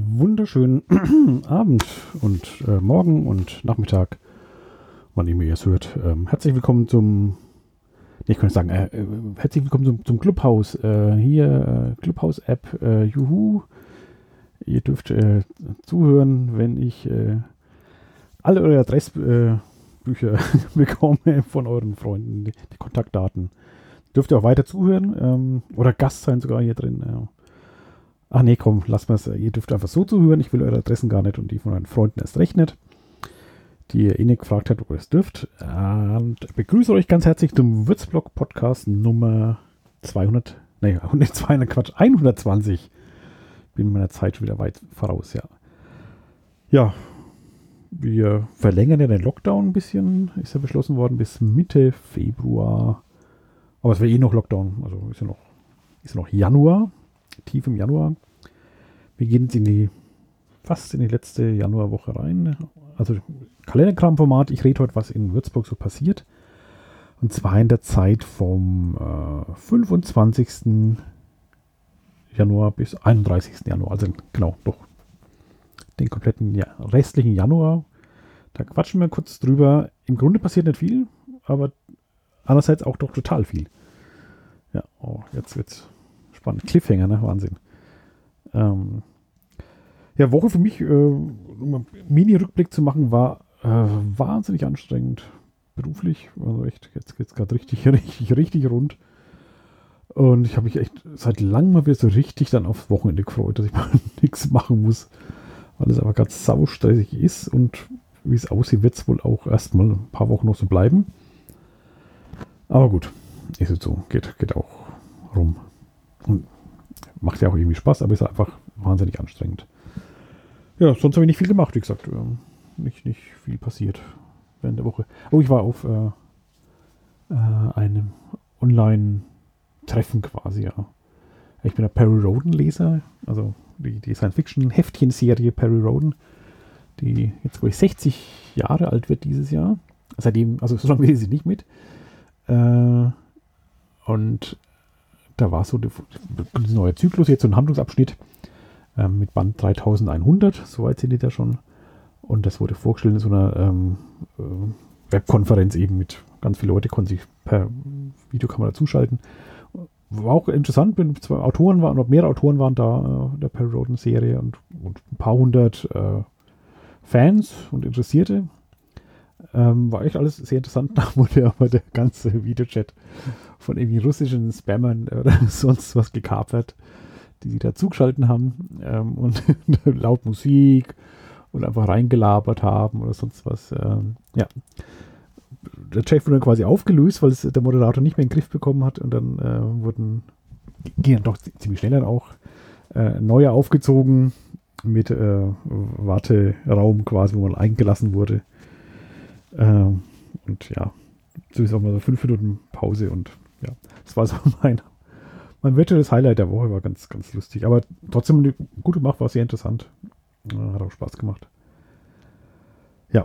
wunderschönen Abend und Morgen und Nachmittag, wann immer ihr es hört. Herzlich willkommen herzlich willkommen zum Clubhouse. Hier Clubhouse-App, juhu. Ihr dürft zuhören, wenn ich alle eure Adressbücher bekomme von euren Freunden, die Kontaktdaten. Dürft ihr auch weiter zuhören oder Gast sein sogar hier drin. Ach nee, komm, lasst mal es. Ihr dürft einfach so zuhören. Ich will eure Adressen gar nicht und die von euren Freunden erst recht nicht, die ihr nicht gefragt habt, ob ihr es dürft. Und begrüße euch ganz herzlich zum Würzblog-Podcast Nummer 120. Bin meiner Zeit schon wieder weit voraus, ja. Ja, wir verlängern ja den Lockdown ein bisschen. Ist ja beschlossen worden bis Mitte Februar. Aber es wäre eh noch Lockdown. Also ist ja noch Januar. Tief im Januar. Wir gehen jetzt fast in die letzte Januarwoche rein. Also Kalenderkram-Format. Ich rede heute, was in Würzburg so passiert. Und zwar in der Zeit vom 25. Januar bis 31. Januar. Also genau, doch den kompletten restlichen Januar. Da quatschen wir kurz drüber. Im Grunde passiert nicht viel, aber andererseits auch doch total viel. Ja, jetzt wird's spannend. Cliffhanger, ne? Wahnsinn. Woche für mich, um einen Mini-Rückblick zu machen, war wahnsinnig anstrengend. Beruflich. Also echt, jetzt geht es gerade richtig rund. Und ich habe mich echt seit langem mal wieder so richtig dann aufs Wochenende gefreut, dass ich mal nichts machen muss. Weil es aber ganz saustressig ist. Und wie es aussieht, wird es wohl auch erstmal ein paar Wochen noch so bleiben. Aber gut, ist jetzt so. Geht auch rum. Und macht ja auch irgendwie Spaß, aber ist einfach wahnsinnig anstrengend. Ja, sonst habe ich nicht viel gemacht, wie gesagt. Nicht viel passiert während der Woche. Oh, ich war auf einem Online-Treffen quasi, ja. Ich bin ein Perry Rhodan-Leser, also die Science-Fiction-Heftchen-Serie Perry Rhodan, die jetzt, glaube ich, 60 Jahre alt wird dieses Jahr. Seitdem, also so lange will sie nicht mit. Und da war so ein neuer Zyklus, jetzt so ein Handlungsabschnitt mit Band 3100, soweit sind die da schon. Und das wurde vorgestellt in so einer Webkonferenz eben mit ganz vielen Leuten, konnten sich per Videokamera zuschalten. War auch interessant, mehrere Autoren waren da, der Perry Rhodan Serie und ein paar hundert Fans und Interessierte. War echt alles sehr interessant. Da wurde aber der ganze Videochat von irgendwie russischen Spammern oder sonst was gekapert, die sich da zugeschalten haben und laut Musik und einfach reingelabert haben oder sonst was. Der Chat wurde dann quasi aufgelöst, weil es der Moderator nicht mehr in den Griff bekommen hat und dann gingen doch ziemlich schnell dann auch neue aufgezogen mit Warteraum quasi, wo man eingelassen wurde. Und ja, so ist auch mal so 5 Minuten Pause und ja, das war so mein virtuelles Highlight der Woche, war ganz, ganz lustig, aber trotzdem gut gemacht, war sehr interessant, hat auch Spaß gemacht. Ja,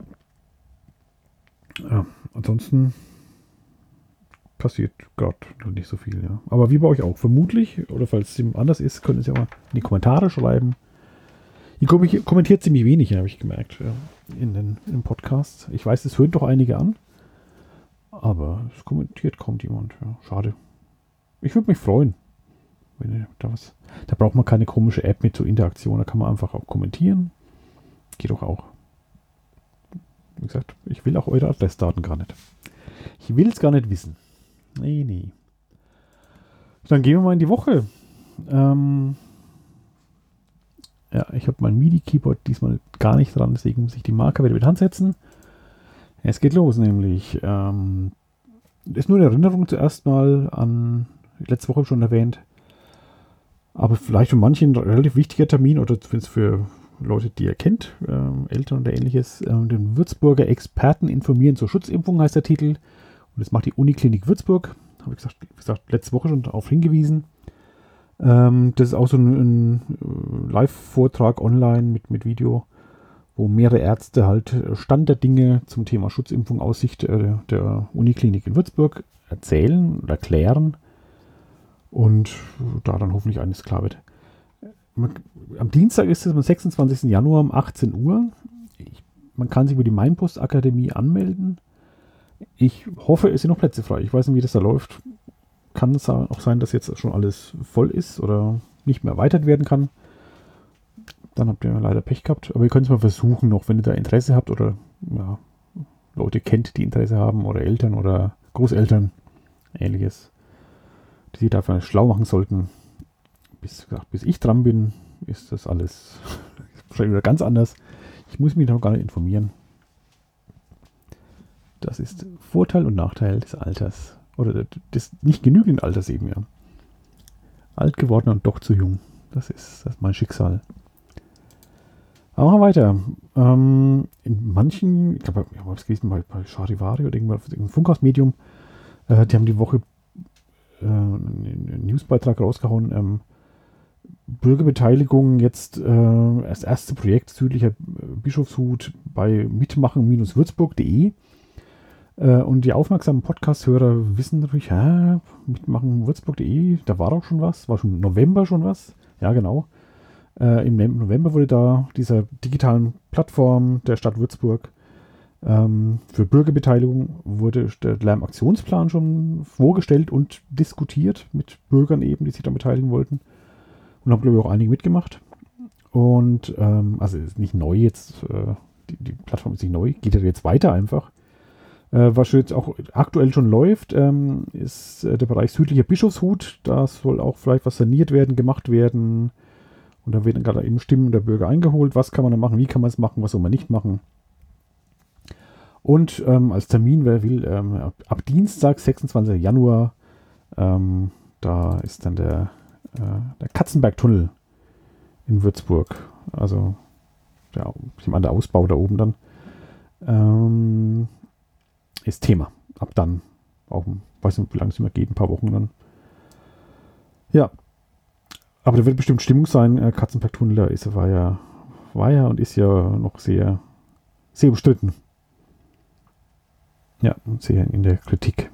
ansonsten passiert gerade nicht so viel, ja, aber wie bei euch auch, vermutlich, oder falls es ihm anders ist, könnt ihr es ja mal in die Kommentare schreiben. Ihr kommentiert ziemlich wenig, habe ich gemerkt, im Podcast. Ich weiß, es hören doch einige an, aber es kommentiert kaum jemand. Ja, schade. Ich würde mich freuen, wenn ihr da was. Da braucht man keine komische App mit zur Interaktion. Da kann man einfach auch kommentieren. Geht doch auch. Wie gesagt, ich will auch eure Adressdaten gar nicht. Ich will es gar nicht wissen. Nee. Dann gehen wir mal in die Woche. Ja, ich habe mein MIDI-Keyboard diesmal gar nicht dran, deswegen muss ich die Marker wieder mit Hand setzen. Es geht los, nämlich. Ist nur eine Erinnerung zuerst mal an, letzte Woche schon erwähnt, aber vielleicht für manche ein relativ wichtiger Termin oder zumindest für Leute, die ihr kennt, Eltern oder ähnliches. Den Würzburger Experten informieren zur Schutzimpfung heißt der Titel. Und das macht die Uniklinik Würzburg. Habe ich gesagt, letzte Woche schon darauf hingewiesen. Das ist auch so ein Live-Vortrag online mit Video, wo mehrere Ärzte halt Stand der Dinge zum Thema Schutzimpfung aus Sicht der Uniklinik in Würzburg erzählen oder erklären und da dann hoffentlich eines klar wird. am Dienstag ist es am 26. Januar um 18 Uhr. Man kann sich über die Mainpost-Akademie anmelden. Ich hoffe, es sind noch Plätze frei. Ich weiß nicht, wie das da läuft. Kann es auch sein, dass jetzt schon alles voll ist oder nicht mehr erweitert werden kann. Dann habt ihr leider Pech gehabt. Aber ihr könnt es mal versuchen noch, wenn ihr da Interesse habt oder ja, Leute kennt, die Interesse haben oder Eltern oder Großeltern, ähnliches, die sich dafür schlau machen sollten. Bis ich dran bin, ist das alles wahrscheinlich wieder ganz anders. Ich muss mich noch gar nicht informieren. Das ist Vorteil und Nachteil des Alters. Oder des nicht genügenden Alters eben, ja. Alt geworden und doch zu jung. Das ist mein Schicksal. Aber weiter. In manchen, ich glaube, ich habe es gelesen bei Charivari oder irgendeinem Funkhausmedium, die haben die Woche einen Newsbeitrag rausgehauen. Bürgerbeteiligung jetzt das erste Projekt südlicher Bischofshut bei mitmachen-würzburg.de. Und die aufmerksamen Podcast-Hörer wissen natürlich, mitmachen-würzburg.de, da war auch schon was, war schon im November schon was. Ja, genau. Im November wurde da dieser digitalen Plattform der Stadt Würzburg für Bürgerbeteiligung wurde der Lärmaktionsplan schon vorgestellt und diskutiert mit Bürgern eben, die sich da beteiligen wollten. Und haben, glaube ich, auch einige mitgemacht. Und also ist nicht neu jetzt, die Plattform ist nicht neu, geht ja jetzt weiter einfach. Was jetzt auch aktuell schon läuft, ist der Bereich südlicher Bischofshut. Da soll auch vielleicht was saniert werden, gemacht werden. Und da werden gerade eben Stimmen der Bürger eingeholt. Was kann man da machen? Wie kann man es machen? Was soll man nicht machen? Und als Termin, wer will, ab Dienstag, 26. Januar, da ist dann der Katzenbergtunnel in Würzburg. Also der Ausbau da oben dann. Ist Thema. Ab dann. Auch, weiß nicht, wie lange es immer geht, ein paar Wochen dann. Ja. Aber da wird bestimmt Stimmung sein. Katzenbergtunnel, war ja und ist ja noch sehr, sehr umstritten. Ja, und sehr in der Kritik.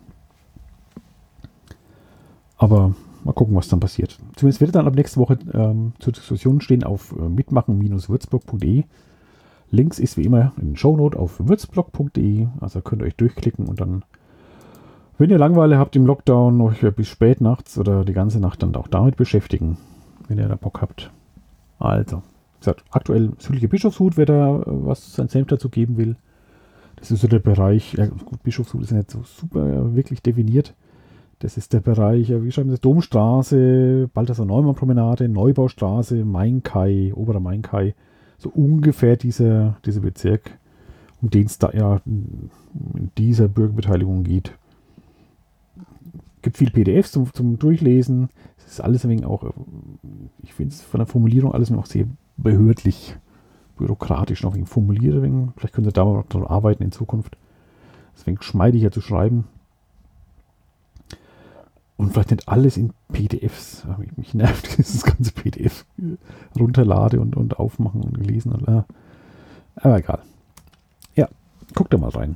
Aber mal gucken, was dann passiert. Zumindest wird dann ab nächste Woche zur Diskussion stehen auf mitmachen-würzburg.de. Links ist wie immer in den Shownote auf würzblog.de. Also könnt ihr euch durchklicken und dann, wenn ihr Langeweile habt im Lockdown, euch bis spät nachts oder die ganze Nacht dann auch damit beschäftigen, wenn ihr da Bock habt. Also, wie gesagt, aktuell südliche Bischofshut, wer da was sein Senf dazu geben will. Das ist so der Bereich, ja gut, Bischofshut ist nicht so super wirklich definiert. Das ist der Bereich, wie schreiben Sie, Domstraße, Balthasar-Neumann-Promenade, Neubaustraße, Mainkai, Oberer Mainkai. So ungefähr dieser Bezirk, um den es da ja in dieser Bürgerbeteiligung geht. Es gibt viel PDFs zum Durchlesen. Es ist alles ein wenig auch, ich finde es von der Formulierung alles noch sehr behördlich, bürokratisch noch formuliert. Vielleicht können Sie da mal daran arbeiten in Zukunft. Deswegen geschmeidiger zu schreiben. Und vielleicht nicht alles in PDFs. Mich nervt dieses ganze PDF runterlade und aufmachen und lesen. Aber egal. Ja, guckt da mal rein.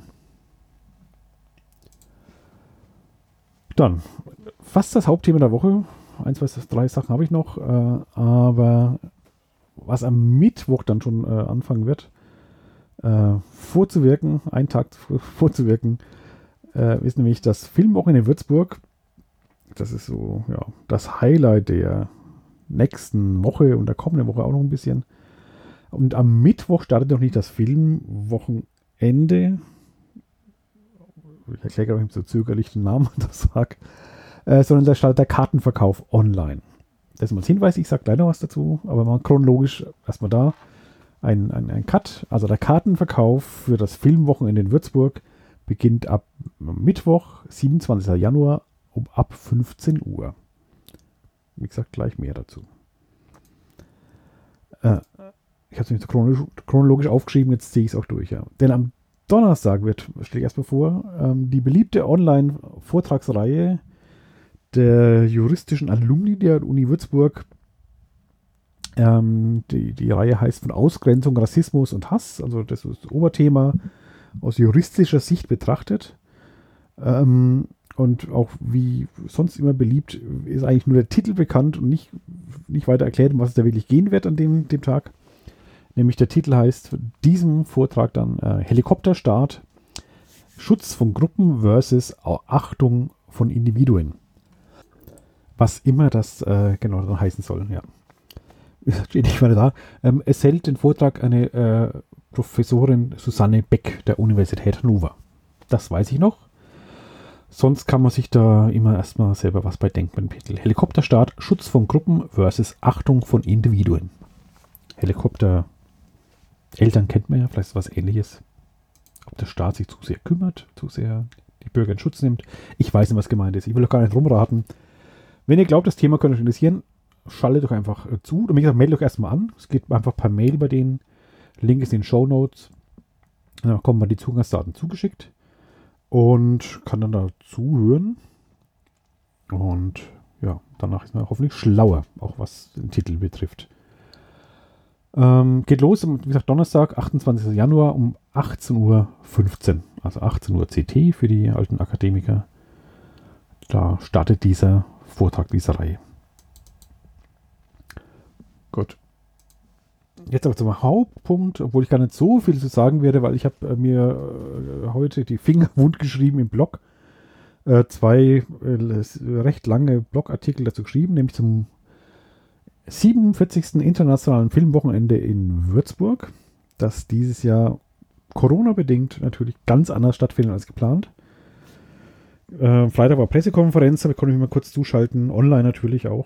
Dann, fast das Hauptthema der Woche. 1, 2, 3 Sachen habe ich noch. Aber was am Mittwoch dann schon anfangen wird, vorzuwirken, einen Tag vorzuwirken, ist nämlich das Filmwochenende in Würzburg. Das ist so, ja, das Highlight der nächsten Woche und der kommenden Woche auch noch ein bisschen. Und am Mittwoch startet noch nicht das Filmwochenende. Ich erkläre gerade so zögerlich den Namen, das sage. Sondern da startet der Kartenverkauf online. Das ist mal ein Hinweis, ich sage gleich noch was dazu, aber mal chronologisch erstmal da. Ein Cut. Also der Kartenverkauf für das Filmwochenende in Würzburg beginnt ab Mittwoch, 27. Januar, ab 15 Uhr. Wie gesagt, gleich mehr dazu. Ich habe es nicht so chronologisch aufgeschrieben, jetzt ziehe ich es auch durch. Ja. Denn am Donnerstag stelle ich erstmal vor, die beliebte Online-Vortragsreihe der juristischen Alumni der Uni Würzburg. Die Reihe heißt von Ausgrenzung, Rassismus und Hass. Also das ist das Oberthema aus juristischer Sicht betrachtet. Und auch wie sonst immer beliebt, ist eigentlich nur der Titel bekannt und nicht weiter erklärt, um was es da wirklich gehen wird an dem Tag. Nämlich der Titel heißt diesem Vortrag dann Helikopterstart, Schutz von Gruppen versus Achtung von Individuen. Was immer das genau dann heißen soll, ja. Steht nicht weiter da. Es hält den Vortrag eine Professorin Susanne Beck der Universität Hannover. Das weiß ich noch. Sonst kann man sich da immer erstmal selber was bei denken beim Titel. Helikopterstart, Schutz von Gruppen versus Achtung von Individuen. Helikopter Eltern kennt man ja, vielleicht ist was Ähnliches. Ob der Staat sich zu sehr kümmert, zu sehr die Bürger in Schutz nimmt. Ich weiß nicht, was gemeint ist. Ich will doch gar nicht rumraten. Wenn ihr glaubt, das Thema könnte euch interessieren, schaltet doch einfach zu. Und wie gesagt, meldet euch erstmal an. Es geht einfach per Mail bei denen. Link ist in den Shownotes. Da kommen mal die Zugangsdaten zugeschickt. Und kann dann da zuhören. Und ja, danach ist man hoffentlich schlauer, auch was den Titel betrifft. Geht los, wie gesagt, Donnerstag, 28. Januar um 18.15 Uhr. Also 18 Uhr CT für die alten Akademiker. Da startet dieser Vortrag dieser Reihe. Gut. Jetzt aber zum Hauptpunkt, obwohl ich gar nicht so viel zu sagen werde, weil ich habe mir heute die Finger wund geschrieben im Blog. Zwei recht lange Blogartikel dazu geschrieben, nämlich zum 47. Internationalen Filmwochenende in Würzburg, das dieses Jahr Corona-bedingt natürlich ganz anders stattfindet als geplant. Freitag war Pressekonferenz, da konnte ich mich mal kurz zuschalten, online natürlich auch.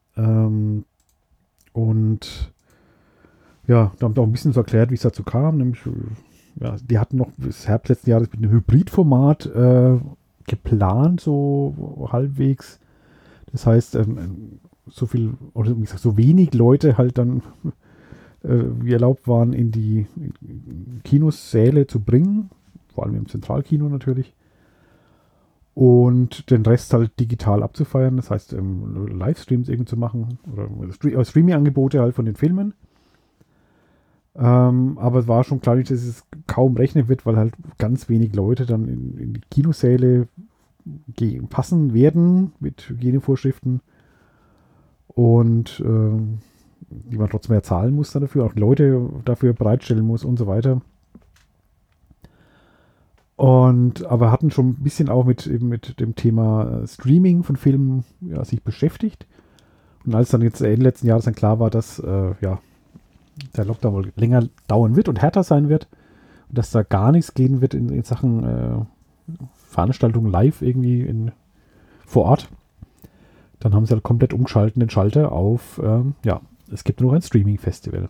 Und ja, da haben wir auch ein bisschen so erklärt, wie es dazu kam. Nämlich, ja, die hatten noch bis Herbst letzten Jahres mit einem Hybridformat geplant, so halbwegs. Das heißt, so viel, oder wie gesagt, so wenig Leute halt dann wie erlaubt waren, in die Kinosäle zu bringen, vor allem im Zentralkino natürlich, und den Rest halt digital abzufeiern, das heißt Livestreams irgendwie zu machen oder Streaming-Angebote halt von den Filmen. Aber es war schon klar, dass es kaum rechnen wird, weil halt ganz wenig Leute dann in die Kinosäle passen werden mit Hygienevorschriften. Und die man trotzdem mehr zahlen muss dann dafür, auch Leute dafür bereitstellen muss und so weiter. Aber hatten schon ein bisschen auch mit dem Thema Streaming von Filmen sich beschäftigt. Und als dann jetzt Ende letzten Jahres dann klar war, dass der Lockdown wohl länger dauern wird und härter sein wird und dass da gar nichts gehen wird in Sachen Veranstaltungen live irgendwie vor Ort, dann haben sie halt komplett umgeschalten den Schalter auf, es gibt nur noch ein Streaming-Festival.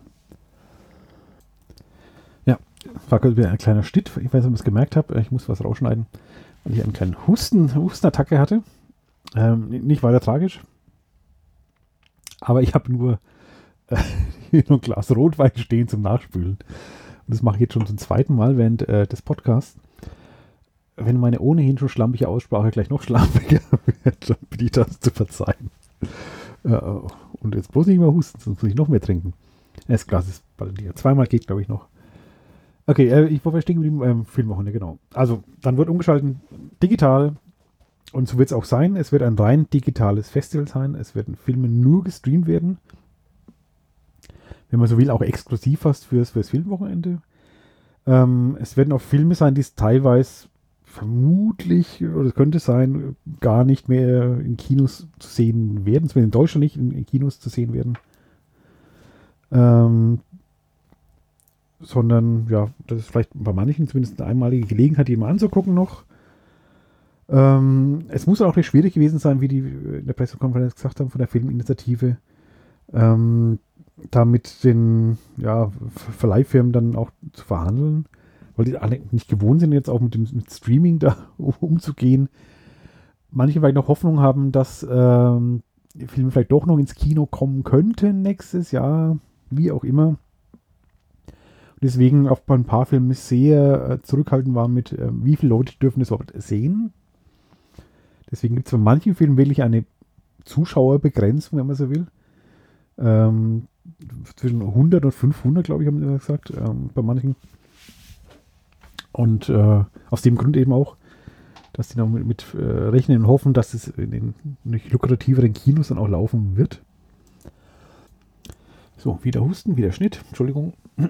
Ja, war wieder ein kleiner Schnitt. Ich weiß nicht, ob ich es gemerkt habe. Ich muss was rausschneiden, weil ich einen kleinen Hustenattacke hatte. Nicht weiter tragisch. Aber ich habe nur hier noch ein Glas Rotwein stehen zum Nachspülen. Und das mache ich jetzt schon zum zweiten Mal während des Podcasts. Wenn meine ohnehin schon schlampige Aussprache gleich noch schlampiger wird, dann bitte ich das zu verzeihen. Und jetzt bloß nicht mehr husten, sonst muss ich noch mehr trinken. Das Glas ist bald leer. Zweimal geht, glaube ich, noch. Okay, ich war stehen geblieben, Filmwochenende, genau. Also, dann wird umgeschaltet digital und so wird es auch sein. Es wird ein rein digitales Festival sein. Es werden Filme nur gestreamt werden. Wenn man so will, auch exklusiv fast fürs Filmwochenende. Es werden auch Filme sein, die es teilweise vermutlich, oder es könnte sein, gar nicht mehr in Kinos zu sehen werden. Es wird in Deutschland nicht in Kinos zu sehen werden. Sondern, ja, das ist vielleicht bei manchen zumindest eine einmalige Gelegenheit, die mal anzugucken noch. Es muss auch nicht schwierig gewesen sein, wie die in der Pressekonferenz gesagt haben, von der Filminitiative, da mit den Verleihfirmen dann auch zu verhandeln, weil die alle nicht gewohnt sind, jetzt auch mit Streaming da umzugehen. Manche vielleicht noch Hoffnung haben, dass die Filme vielleicht doch noch ins Kino kommen könnten nächstes Jahr, wie auch immer. Und deswegen auch bei ein paar Filmen sehr zurückhaltend waren mit, wie viele Leute dürfen das überhaupt sehen. Deswegen gibt es bei manchen Filmen wirklich eine Zuschauerbegrenzung, wenn man so will. Zwischen 100 und 500, glaube ich, haben sie gesagt, bei manchen. Und aus dem Grund eben auch, dass die noch mit rechnen und hoffen, dass es in den nicht lukrativeren Kinos dann auch laufen wird. So, wieder Husten, wieder Schnitt, Entschuldigung.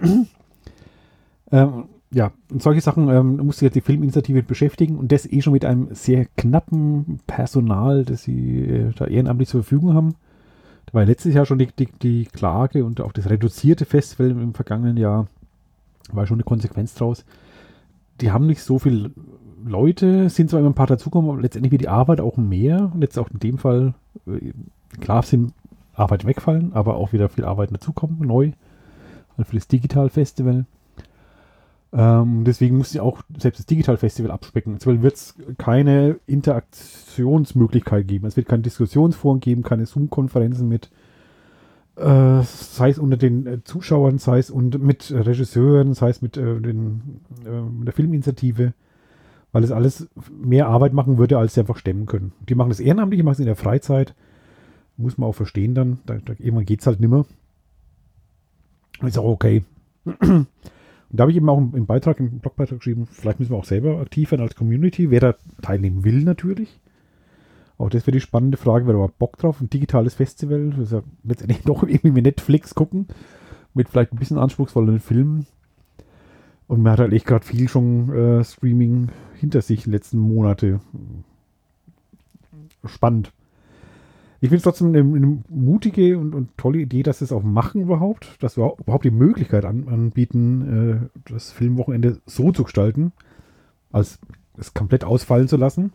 Ja, und solche Sachen muss sich jetzt die Filminitiative beschäftigen und das schon mit einem sehr knappen Personal, das sie da ehrenamtlich zur Verfügung haben. Da war letztes Jahr schon die Klage und auch das reduzierte Festival im vergangenen Jahr war schon eine Konsequenz draus. Die haben nicht so viele Leute, sind zwar immer ein paar dazugekommen, aber letztendlich wird die Arbeit auch mehr. Und jetzt auch in dem Fall, klar sind Arbeit wegfallen, aber auch wieder viel Arbeit dazukommen, neu. Also für das Digital Festival. Deswegen muss sie auch selbst das Digital Festival abspecken. Jetzt wird es keine Interaktionsmöglichkeit geben. Es wird keine Diskussionsforen geben, keine Zoom-Konferenzen mit sei es unter den Zuschauern, sei es mit Regisseuren, sei es mit der Filminitiative, weil es alles mehr Arbeit machen würde, als sie einfach stemmen können. Die machen das ehrenamtlich, die machen es in der Freizeit. Muss man auch verstehen dann. Irgendwann geht es halt nimmer. Ist auch okay. Und da habe ich eben auch im Blogbeitrag geschrieben, vielleicht müssen wir auch selber aktiv werden als Community, wer da teilnehmen will natürlich. Auch das wäre die spannende Frage, wer da Bock drauf, ein digitales Festival, das ist ja letztendlich doch irgendwie wie Netflix gucken, mit vielleicht ein bisschen anspruchsvolleren Filmen. Und man hat halt echt gerade viel schon Streaming hinter sich in den letzten Monaten. Spannend. Ich finde es trotzdem eine mutige und tolle Idee, dass sie es auch machen überhaupt, dass wir überhaupt die Möglichkeit anbieten, das Filmwochenende so zu gestalten, als es komplett ausfallen zu lassen.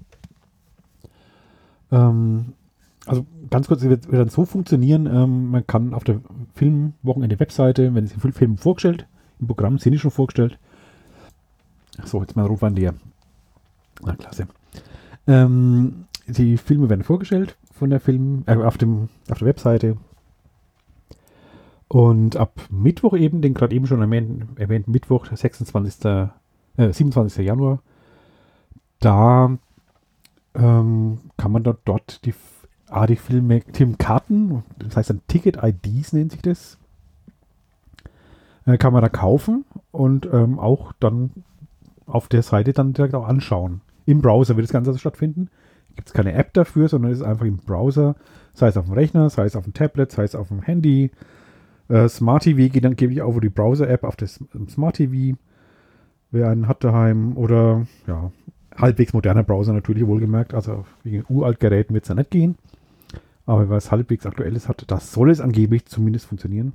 Also ganz kurz, es wird dann so funktionieren, man kann auf der Filmwochenende-Webseite, wenn es die Filme vorgestellt, im Programm sind die schon vorgestellt. So, jetzt mal Rotwein leer. Na, klasse. Die Filme werden vorgestellt von der auf der Webseite. Und ab Mittwoch eben, den gerade eben schon erwähnten Mittwoch, 27. Januar, da kann man dort die Filmkarten, das heißt dann Ticket-IDs nennt sich das, kann man da kaufen und auch dann auf der Seite dann direkt auch anschauen. Im Browser wird das Ganze also stattfinden. Gibt es keine App dafür, sondern es ist einfach im Browser, sei es auf dem Rechner, sei es auf dem Tablet, sei es auf dem Handy. Smart TV geht dann gebe ich auch die Browser-App auf das Smart TV, wer einen hat daheim oder ja, halbwegs moderner Browser natürlich wohlgemerkt, also wegen Uraltgeräten wird es ja nicht gehen. Aber wer es halbwegs aktuelles hat, das soll es angeblich zumindest funktionieren.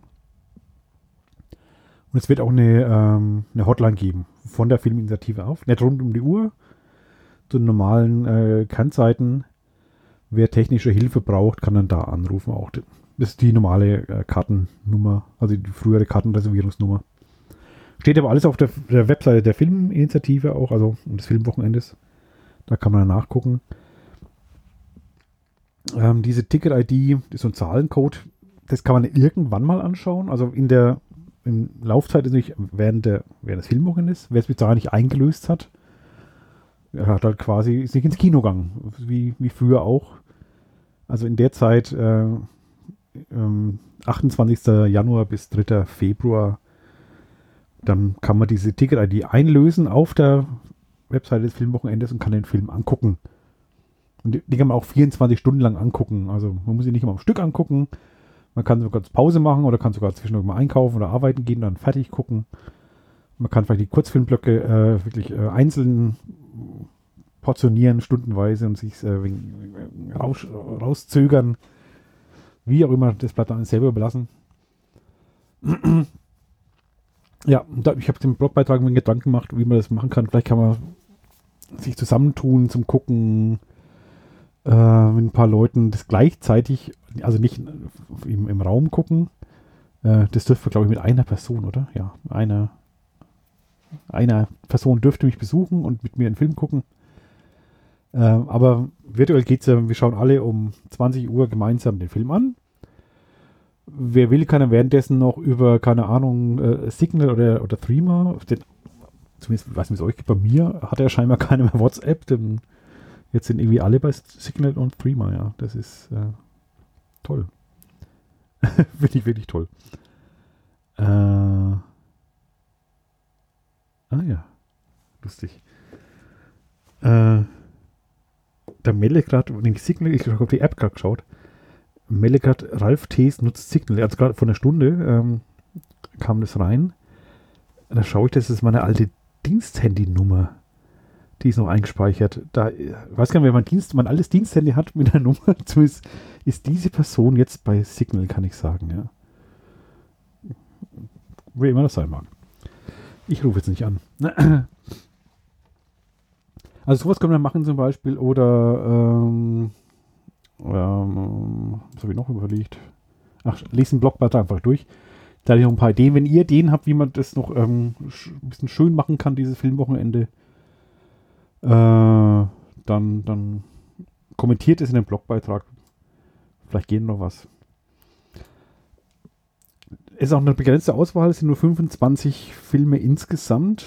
Und es wird auch eine Hotline geben von der Filminitiative auf, nicht rund um die Uhr, zu normalen Kernzeiten. Wer technische Hilfe braucht, kann dann da anrufen. Auch das ist die normale Kartennummer, also die frühere Kartenreservierungsnummer. Steht aber alles auf der Webseite der Filminitiative auch, also des Filmwochenendes. Da kann man dann nachgucken. Diese Ticket-ID ist so ein Zahlencode, das kann man irgendwann mal anschauen. Also in Laufzeit ist nicht während des Filmwochenendes. Wer es bis dahin nicht eingelöst hat, hat halt quasi ist nicht ins Kino gegangen, wie früher auch. Also in der Zeit 28. Januar bis 3. Februar, dann kann man diese Ticket-ID einlösen auf der Webseite des Filmwochenendes und kann den Film angucken. Und die kann man auch 24 Stunden lang angucken. Also man muss sie nicht immer am Stück angucken. Man kann sogar Pause machen oder kann sogar zwischendurch mal einkaufen oder arbeiten gehen, dann fertig gucken. Man kann vielleicht die Kurzfilmblöcke wirklich einzeln portionieren, stundenweise und sich rauszögern. Wie auch immer, das bleibt dann selber überlassen. Ja, ich habe den Blogbeitrag mir Gedanken gemacht, wie man das machen kann. Vielleicht kann man sich zusammentun zum Gucken mit ein paar Leuten das gleichzeitig, also nicht im Raum gucken. Das dürfte, glaube ich, mit einer Person, oder? Ja, einer Person dürfte mich besuchen und mit mir einen Film gucken. Aber virtuell geht es ja, wir schauen alle um 20 Uhr gemeinsam den Film an. Wer will, kann er währenddessen noch über, keine Ahnung, Signal oder Threema, zumindest, ich weiß nicht, wie es euch geht, bei mir hat er scheinbar keine mehr WhatsApp, denn jetzt sind irgendwie alle bei Signal und Threema, ja. Das ist toll. Wirklich, wirklich toll. Ja, lustig. der meldet gerade, Signal, ich habe die App gerade geschaut, meldet gerade, Ralf Thees nutzt Signal. Also gerade vor einer Stunde kam das rein. Da schaue ich, das ist meine alte Diensthandynummer. Die ist noch eingespeichert. Da weiß gar nicht, wenn mein altes Diensthandy hat mit einer Nummer, zumindest ist diese Person jetzt bei Signal, kann ich sagen, ja. Wer immer das sein mag. Ich rufe jetzt nicht an. Also sowas können wir machen zum Beispiel. Oder was habe ich noch überlegt? Ach, lesen Blogblätter einfach durch. Da habe ich noch ein paar Ideen. Wenn ihr Ideen habt, wie man das noch ein bisschen schön machen kann, dieses Filmwochenende, dann kommentiert es in dem Blogbeitrag. Vielleicht geht noch was. Es ist auch eine begrenzte Auswahl, es sind nur 25 Filme insgesamt.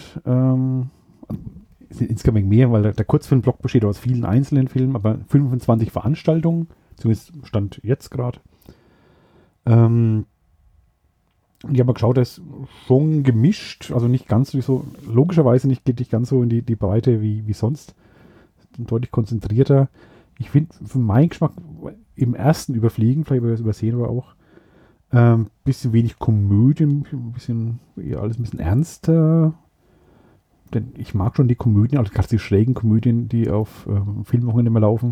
Es sind insgesamt mehr, weil der Kurzfilmblock besteht aus vielen einzelnen Filmen, aber 25 Veranstaltungen, zumindest Stand jetzt gerade. Und ich habe mal geschaut, das ist schon gemischt, also nicht ganz so, logischerweise geht nicht ganz so in die Breite wie sonst. Deutlich konzentrierter. Ich finde, für meinen Geschmack im ersten Überfliegen, vielleicht habe ich das übersehen, aber auch bisschen wenig Komödie, alles ein bisschen ernster. Denn ich mag schon die Komödien, also gerade die schrägen Komödien, die auf Filmwochenende immer laufen.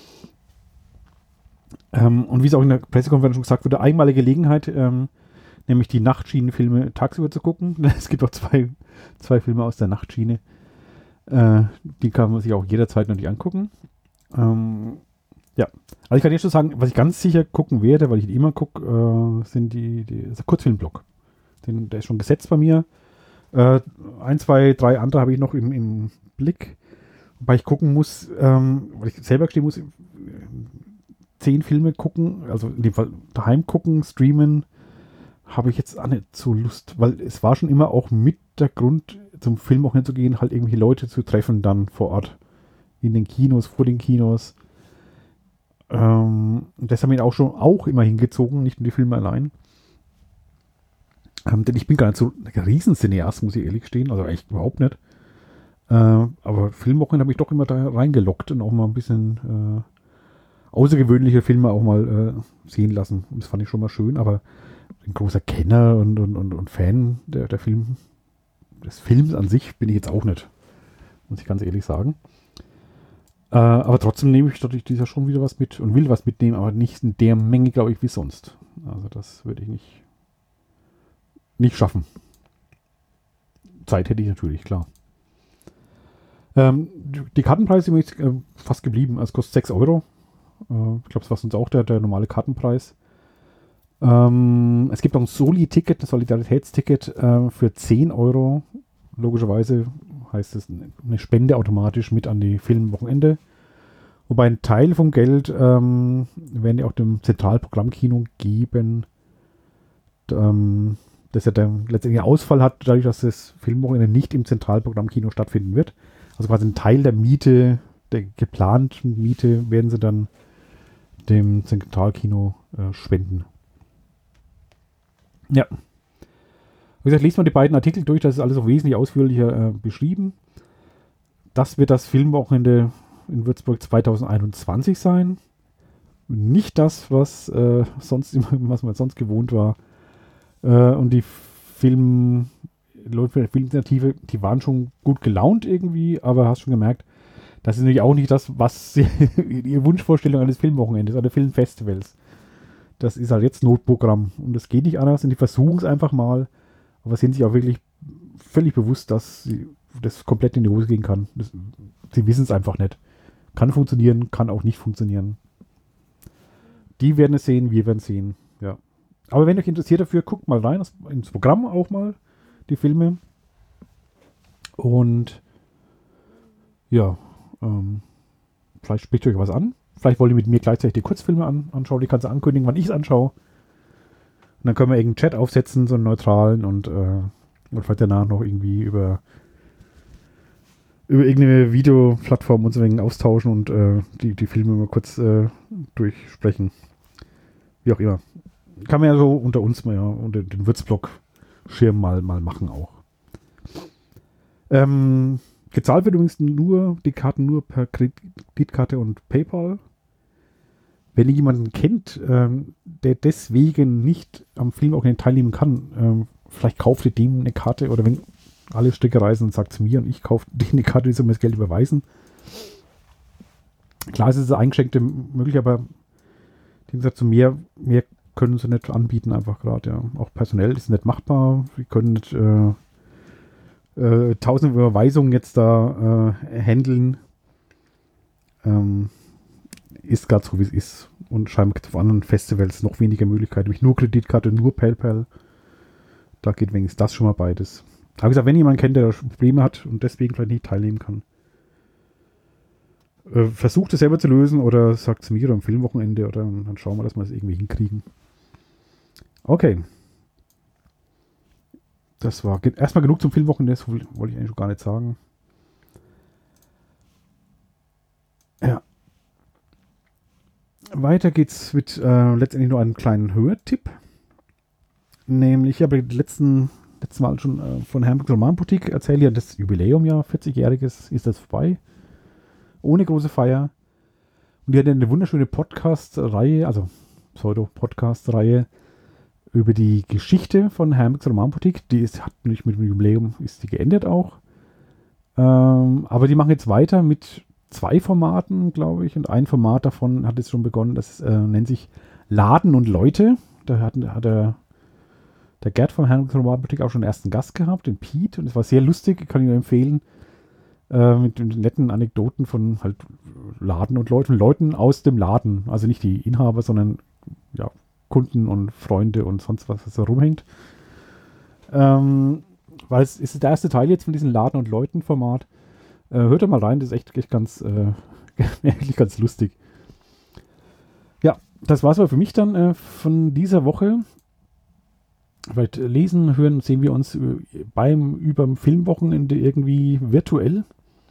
Und wie es auch in der Pressekonferenz schon gesagt wurde, einmalige Gelegenheit, nämlich die Nachtschienenfilme tagsüber zu gucken. Es gibt auch zwei Filme aus der Nachtschiene. Die kann man sich auch jederzeit natürlich angucken. Ja, also ich kann jetzt schon sagen, was ich ganz sicher gucken werde, weil ich ihn immer gucke, sind der Kurzfilmblock. Der ist schon gesetzt bei mir. 1, 2, 3 andere habe ich noch im Blick. Wobei ich gucken muss, weil ich selber stehen muss, 10 Filme gucken, also in dem Fall daheim gucken, streamen, habe ich jetzt auch nicht so Lust, weil es war schon immer auch mit der Grund, zum Film auch hinzugehen, halt irgendwelche Leute zu treffen dann vor Ort. In den Kinos, vor den Kinos. Das haben wir auch immer hingezogen, nicht nur die Filme allein. Denn ich bin gar nicht so ein Riesencineast, muss ich ehrlich stehen, also eigentlich überhaupt nicht. Aber Filmwochen habe ich doch immer da reingelockt und auch mal ein bisschen außergewöhnliche Filme auch mal sehen lassen. Und das fand ich schon mal schön, aber ein großer Kenner und Fan des Films an sich bin ich jetzt auch nicht, muss ich ganz ehrlich sagen. Aber trotzdem nehme ich dadurch dieser schon wieder was mit und will was mitnehmen, aber nicht in der Menge, glaube ich, wie sonst. Also das würde ich nicht schaffen. Zeit hätte ich natürlich, klar. Die Kartenpreise sind jetzt fast geblieben. Also es kostet 6 Euro. Ich glaube, das war sonst auch der normale Kartenpreis. Es gibt auch ein Soli-Ticket, ein Solidaritätsticket für 10 Euro. Logischerweise heißt es eine Spende automatisch mit an die Filmwochenende. Wobei ein Teil vom Geld werden die auch dem Zentralprogrammkino geben. Das ja dann letztendlich einen Ausfall hat, dadurch, dass das Filmwochenende nicht im Zentralprogrammkino stattfinden wird. Also quasi ein Teil der Miete, der geplanten Miete, werden sie dann dem Zentralkino spenden. Ja. Wie gesagt, lest mal die beiden Artikel durch, das ist alles auch wesentlich ausführlicher beschrieben. Das wird das Filmwochenende in Würzburg 2021 sein. Nicht das, was man sonst gewohnt war. Und die Leute der Filminitiative, die waren schon gut gelaunt irgendwie, aber hast schon gemerkt, das ist natürlich auch nicht das, was ihre Wunschvorstellung eines Filmwochenendes oder Filmfestivals. Das ist halt jetzt Notprogramm und das geht nicht anders und die versuchen es einfach mal, aber sind sich auch wirklich völlig bewusst, dass das komplett in die Hose gehen kann. Sie wissen es einfach nicht. Kann funktionieren, kann auch nicht funktionieren. Die werden es sehen, wir werden es sehen. Ja. Aber wenn euch interessiert dafür, guckt mal rein ins Programm auch mal, die Filme. Und ja, vielleicht spricht euch was an. Vielleicht wollt ihr mit mir gleichzeitig die Kurzfilme anschauen. Ich kann es ankündigen, wann ich es anschaue. Und dann können wir irgendeinen Chat aufsetzen, so einen neutralen und vielleicht danach noch irgendwie über irgendeine Videoplattform uns ein wenig austauschen und die Filme mal kurz durchsprechen. Wie auch immer. Kann man ja so unter uns mal, ja, unter den Würzblock-Schirm mal machen auch. Gezahlt wird übrigens nur die Karten nur per Kreditkarte und PayPal. Wenn ihr jemanden kennt, der deswegen nicht am Filmwochenende teilnehmen kann, vielleicht kauft ihr dem eine Karte oder wenn alle Stricke reisen und sagt es mir und ich kaufe denen eine Karte, die soll mir das Geld überweisen. Klar, es ist eingeschränkte möglich, aber wie gesagt, so mehr können sie nicht anbieten, einfach gerade. Ja. Auch personell ist nicht machbar. Wir können nicht tausende Überweisungen jetzt da handeln. Ist gerade so, wie es ist. Und scheinbar gibt es auf anderen Festivals noch weniger Möglichkeiten. Nämlich nur Kreditkarte, nur PayPal. Da geht wenigstens das schon mal beides. Aber wie gesagt, wenn jemand kennt, der Probleme hat und deswegen vielleicht nicht teilnehmen kann, versucht es selber zu lösen oder sagt es mir am Filmwochenende oder dann schauen wir, dass wir das irgendwie hinkriegen. Okay. Das war erstmal genug zum Filmwochenende, das wollte ich eigentlich schon gar nicht sagen. Ja. Weiter geht's mit letztendlich nur einem kleinen Hörtipp. Nämlich, ich habe letztes Mal schon von Hamburg Romanboutique erzählt, ja, das Jubiläumjahr, 40-jähriges, ist das vorbei. Ohne große Feier. Und die hat eine wunderschöne Podcast-Reihe, also Pseudo-Podcast-Reihe über die Geschichte von Hamburg Romanboutique. Die hat nicht mit dem Jubiläum, ist die geendet auch. Aber die machen jetzt weiter mit 2 Formaten, glaube ich. Und ein Format davon hat jetzt schon begonnen, das nennt sich Laden und Leute. Da hat der Gerd von Hamburg Romanboutique auch schon den ersten Gast gehabt, den Pete. Und es war sehr lustig, kann ich nur empfehlen. Mit den netten Anekdoten von halt Laden und Leuten aus dem Laden. Also nicht die Inhaber, sondern ja, Kunden und Freunde und sonst was da rumhängt. Weil es ist der erste Teil jetzt von diesem Laden- und Leuten-Format. Hört da mal rein, das ist echt ganz, eigentlich ganz lustig. Ja, das war's aber für mich dann von dieser Woche. Vielleicht lesen, hören, sehen wir uns überm Filmwochenende irgendwie virtuell.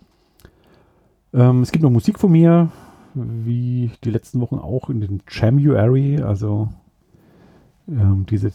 Es gibt noch Musik von mir, wie die letzten Wochen auch in den Jamuary, also diese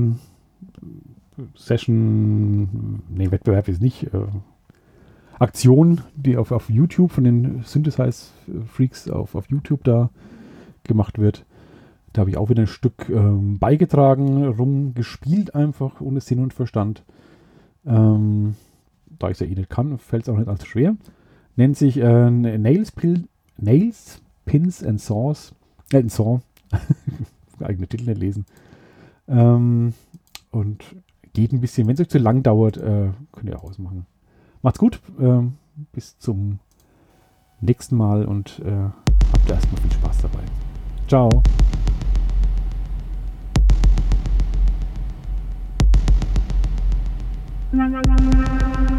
Jam-Session, Wettbewerb ist nicht, Aktion, die auf YouTube von den Synthesize-Freaks auf YouTube da gemacht wird. Da habe ich auch wieder ein Stück beigetragen, rumgespielt einfach, ohne Sinn und Verstand. Da ich es ja eh nicht kann, fällt es auch nicht allzu schwer. Nennt sich Nails, Pins and Saws. Saw. Eigene Titel nicht lesen. Und geht ein bisschen, wenn es euch zu lang dauert, könnt ihr auch ausmachen. Macht's gut. Bis zum nächsten Mal und habt erstmal viel Spaß dabei. Ciao. La la la la.